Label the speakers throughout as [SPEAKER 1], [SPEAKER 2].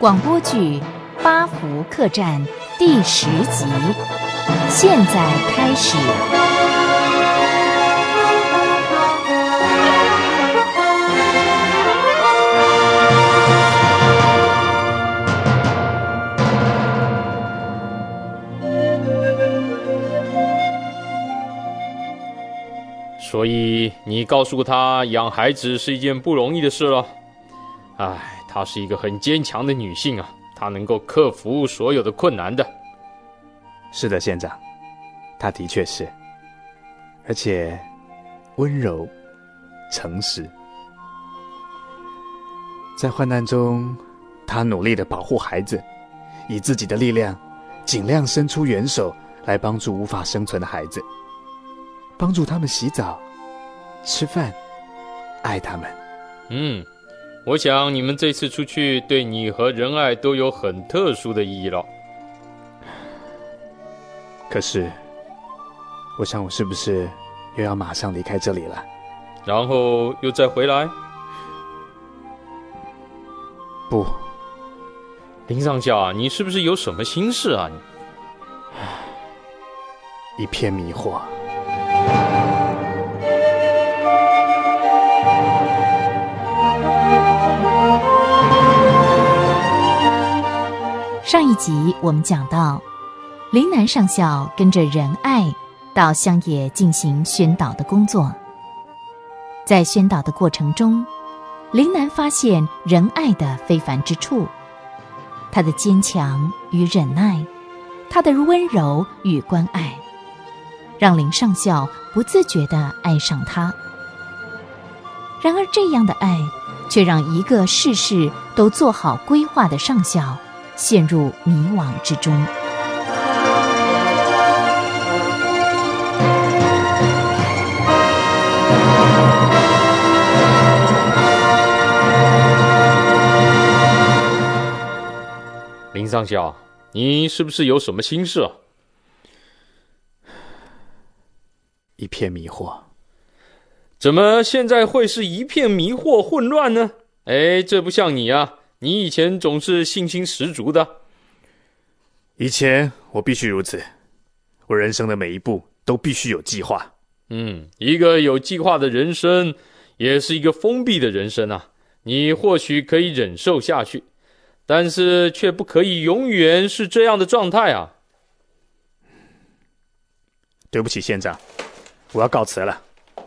[SPEAKER 1] 广播剧《八福客栈》第10集，现在开始。
[SPEAKER 2] 所以你告诉他养孩子是一件不容易的事了。唉，她是一个很坚强的女性啊，她能够克服所有的困难的。
[SPEAKER 3] 是的，县长，她的确是，而且温柔、诚实。在患难中，她努力地保护孩子，以自己的力量，尽量伸出援手来帮助无法生存的孩子，帮助他们洗澡、吃饭，爱他们。
[SPEAKER 2] 我想你们这次出去对你和仁爱都有很特殊的意义了。
[SPEAKER 3] 可是，我想我是不是又要马上离开这里了？
[SPEAKER 2] 然后又再回来？
[SPEAKER 3] 不，
[SPEAKER 2] 林上校，你是不是有什么心事啊？
[SPEAKER 3] 一片迷惑。
[SPEAKER 1] 上一集我们讲到，林南上校跟着仁爱到乡野进行宣导的工作。在宣导的过程中，林南发现仁爱的非凡之处，他的坚强与忍耐，他的温柔与关爱，让林上校不自觉地爱上他。然而这样的爱却让一个事事都做好规划的上校陷入迷惘之中。
[SPEAKER 2] 林上校，你是不是有什么心事啊？
[SPEAKER 3] 一片迷惑。
[SPEAKER 2] 怎么现在会是一片迷惑混乱呢？这不像你啊，你以前总是信心十足的。
[SPEAKER 3] 以前我必须如此，我人生的每一步都必须有计划。
[SPEAKER 2] 一个有计划的人生也是一个封闭的人生啊。你或许可以忍受下去，但是却不可以永远是这样的状态啊。
[SPEAKER 3] 对不起，县长，我要告辞了。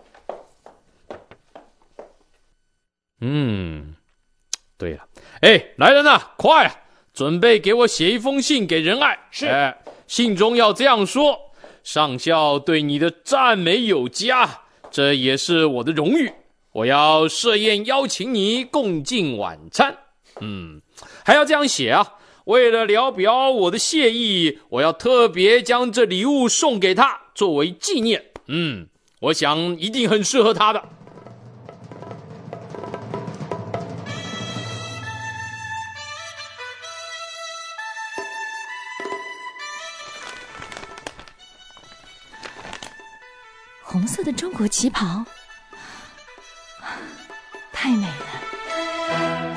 [SPEAKER 2] 对了，来人啊，快啊，准备给我写一封信给仁爱。是，信中要这样说：上校对你的赞美有加，这也是我的荣誉。我要设宴邀请你共进晚餐。还要这样写啊，为了聊表我的谢意，我要特别将这礼物送给他，作为纪念。我想一定很适合他的。
[SPEAKER 1] 红色的中国旗袍，太美了。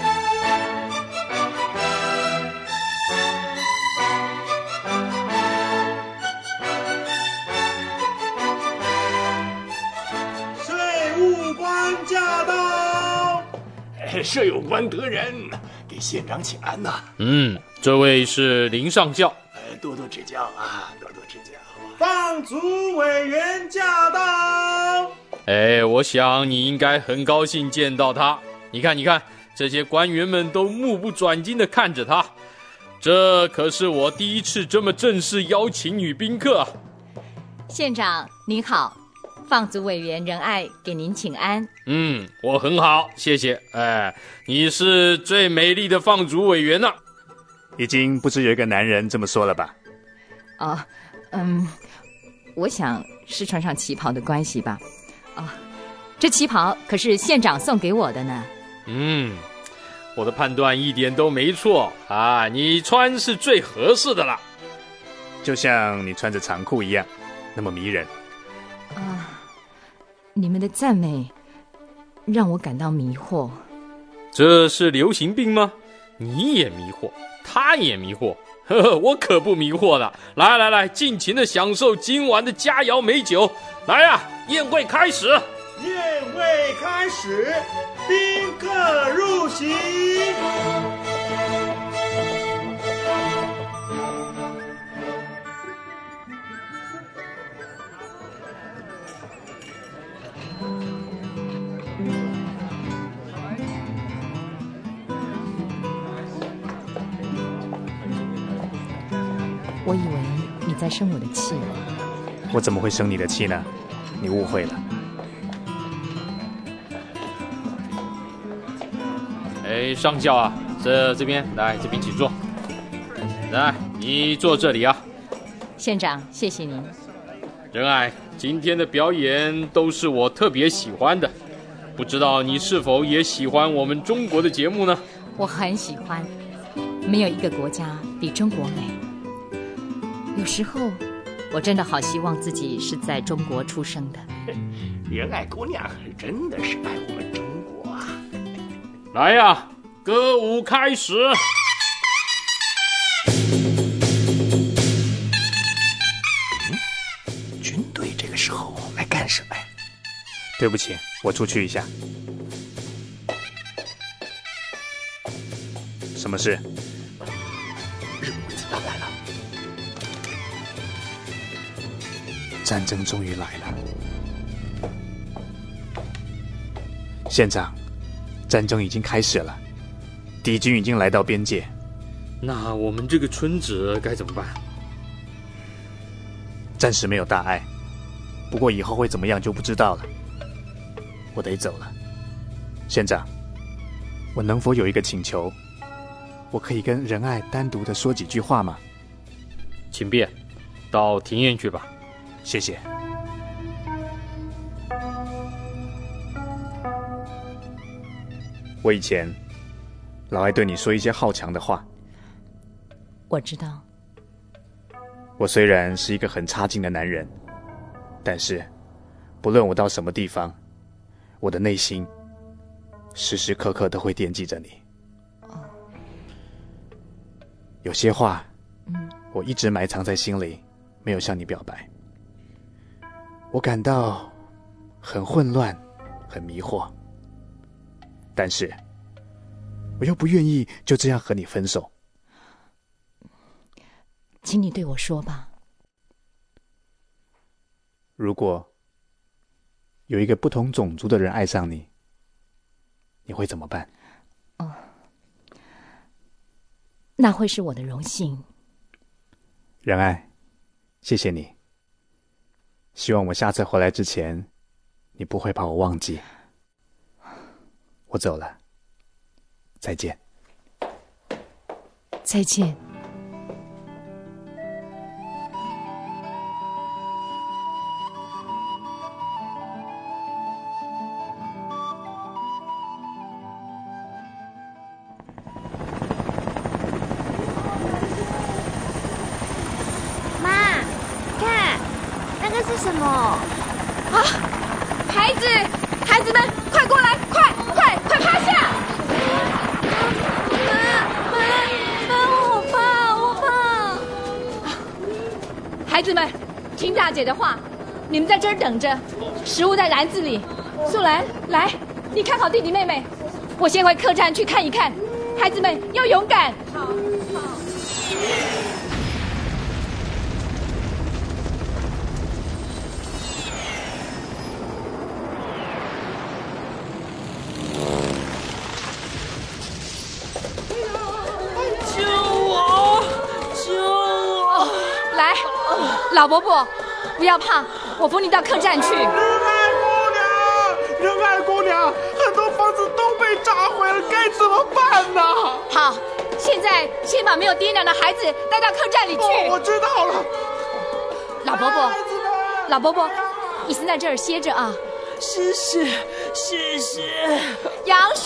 [SPEAKER 4] 税务官驾到！
[SPEAKER 5] 设有官得人，给县长请安呐。
[SPEAKER 2] 这位是林上校。
[SPEAKER 5] 多多指教啊，多多指教。
[SPEAKER 4] 放逐委员驾到！
[SPEAKER 2] 我想你应该很高兴见到他。你看，这些官员们都目不转睛地看着他。这可是我第一次这么正式邀请女宾客啊。
[SPEAKER 6] 县长您好，放逐委员仁爱给您请安。
[SPEAKER 2] 我很好，谢谢。你是最美丽的放逐委员啊。
[SPEAKER 3] 已经不知有一个男人这么说了吧？
[SPEAKER 6] 我想是穿上旗袍的关系吧。这旗袍可是县长送给我的呢。
[SPEAKER 2] 我的判断一点都没错啊，你穿是最合适的了。
[SPEAKER 3] 就像你穿着长裤一样，那么迷人。
[SPEAKER 6] 你们的赞美让我感到迷惑。
[SPEAKER 2] 这是流行病吗？ 你也迷惑，他也迷惑，呵呵，我可不迷惑的。来来来，尽情的享受今晚的佳肴美酒。来呀，宴会开始！
[SPEAKER 4] 宴会开始，宾客入席。
[SPEAKER 6] 我以为你在生我的气。
[SPEAKER 3] 我怎么会生你的气呢？你误会了。
[SPEAKER 2] 上校啊，这边来，这边请坐。来，你坐这里啊。
[SPEAKER 6] 县长，谢谢您。
[SPEAKER 2] 仁爱，今天的表演都是我特别喜欢的，不知道你是否也喜欢我们中国的节目呢？
[SPEAKER 6] 我很喜欢，没有一个国家比中国美。有时候我真的好希望自己是在中国出生的。
[SPEAKER 5] 仁爱姑娘真的是爱我们中国啊！
[SPEAKER 2] 来呀，歌舞开始！
[SPEAKER 5] 军队这个时候来干什么呀？
[SPEAKER 3] 对不起，我出去一下。什么事？
[SPEAKER 5] 日本子弹来了。
[SPEAKER 3] 战争终于来了，县长，战争已经开始了，敌军已经来到边界。
[SPEAKER 2] 那我们这个村子该怎么办？
[SPEAKER 3] 暂时没有大碍，不过以后会怎么样就不知道了。我得走了，县长，我能否有一个请求？我可以跟仁爱单独的说几句话吗？
[SPEAKER 2] 请便，到庭院去吧。
[SPEAKER 3] 谢谢。我以前老爱对你说一些好强的话。
[SPEAKER 6] 我知道。
[SPEAKER 3] 我虽然是一个很差劲的男人，但是不论我到什么地方，我的内心时时刻刻都会惦记着你。有些话我一直埋藏在心里，没有向你表白。我感到很混乱，很迷惑，但是我又不愿意就这样和你分手。
[SPEAKER 6] 请你对我说吧。
[SPEAKER 3] 如果有一个不同种族的人爱上你，你会怎么办？
[SPEAKER 6] 那会是我的荣幸。
[SPEAKER 3] 仁爱，谢谢你。希望我下次回来之前，你不会把我忘记。我走了，再见。
[SPEAKER 6] 再见。
[SPEAKER 7] 妈，看，那个是什么？
[SPEAKER 6] 啊！孩子们，快过来，快趴下！妈，我怕。孩子们，听大姐的话，你们在这儿等着，食物在篮子里。素兰，来，你看好弟弟妹妹，我先回客栈去看一看。孩子们要勇敢。好。老伯伯，不要怕，我扶你到客栈去。
[SPEAKER 4] 仁爱姑娘，很多房子都被炸毁了，该怎么办呢？
[SPEAKER 6] 好，现在先把没有爹娘的孩子带到客栈里去。
[SPEAKER 4] 我知道了。
[SPEAKER 6] 老伯伯，你先在这儿歇着啊。
[SPEAKER 8] 是，谢谢。
[SPEAKER 6] 杨叔，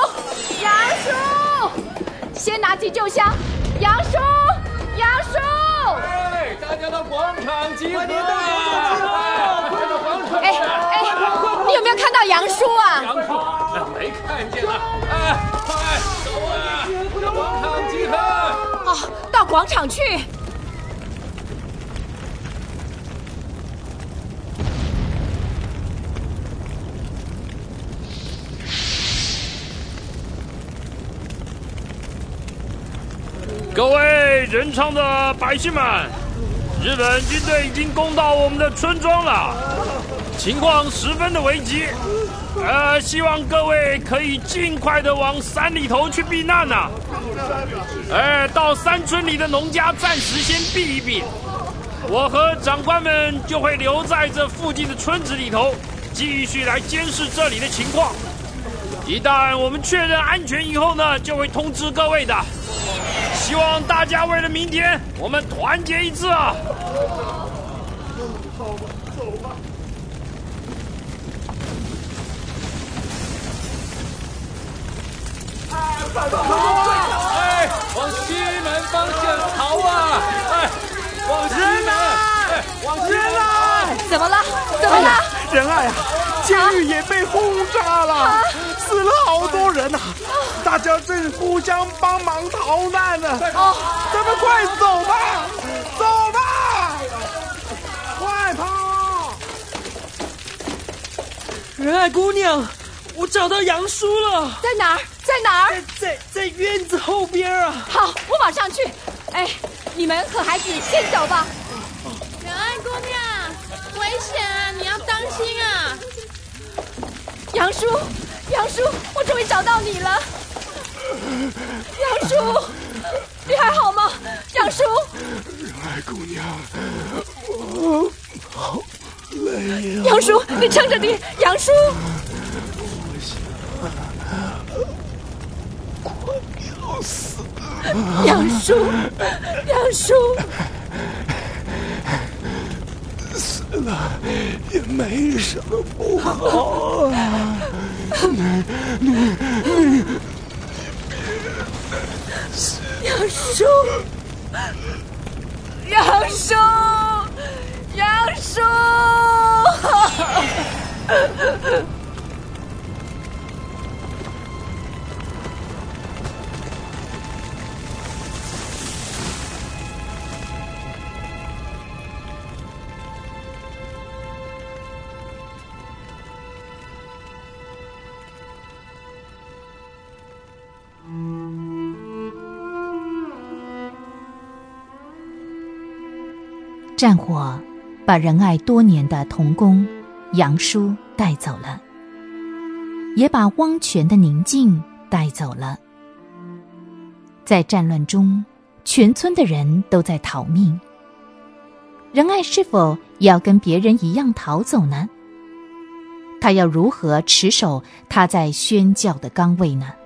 [SPEAKER 6] 先拿急救箱。杨叔。
[SPEAKER 2] 大家到广场集合！
[SPEAKER 6] 你有没有看到杨叔啊？
[SPEAKER 2] 杨叔，没看见呢。快走啊！
[SPEAKER 6] 广场去。
[SPEAKER 2] 各位仁昌的百姓们，日本军队已经攻到我们的村庄了，情况十分的危急。希望各位可以尽快的往山里头去避难呐。到山村里的农家暂时先避一避，我和长官们就会留在这附近的村子里头，继续来监视这里的情况。一旦我们确认安全以后呢，就会通知各位的。希望大家为了明天，我们团结一致啊！
[SPEAKER 4] 好吧，走吧。
[SPEAKER 2] 往西门方向逃啊！往西门！往西门！
[SPEAKER 6] 怎么了？怎么了？
[SPEAKER 4] 仁爱啊，监狱也被轰炸了，死了好多人啊！大家正互相帮忙逃难呢。咱们快走吧，走吧，快跑！
[SPEAKER 8] 仁爱姑娘，我找到杨叔了。
[SPEAKER 6] 在哪儿？在哪儿？
[SPEAKER 8] 在院子后边啊。
[SPEAKER 6] 好，我马上去。你们和孩子先走吧。
[SPEAKER 7] 仁爱姑娘，危险啊！你要当心啊！
[SPEAKER 6] 杨叔，我终于找到你了。杨叔，你还好吗？杨叔，
[SPEAKER 5] 仁爱姑娘，我好累呀。
[SPEAKER 6] 杨叔，你撑着地，杨叔。
[SPEAKER 5] 我想快要死了。
[SPEAKER 6] 杨叔，
[SPEAKER 5] 死了也没什么不好啊。你
[SPEAKER 6] 杨叔，
[SPEAKER 1] 战火把仁爱多年的同工杨叔带走了，也把汪泉的宁静带走了。在战乱中，全村的人都在逃命。仁爱是否也要跟别人一样逃走呢？他要如何持守他在宣教的岗位呢？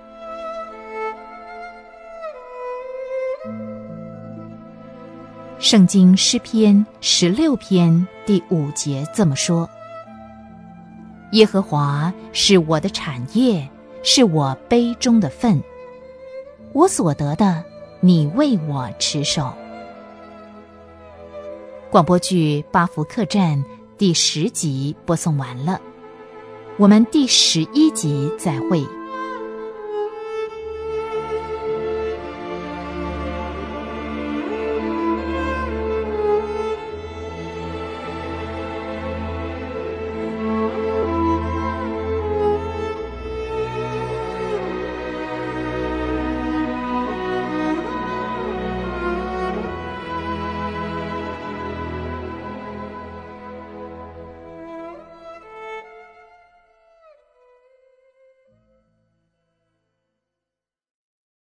[SPEAKER 1] 圣经诗篇16篇第5节这么说：耶和华是我的产业，是我杯中的分，我所得的，你为我持守。广播剧《八福客栈》第10集播送完了，我们第11集再会。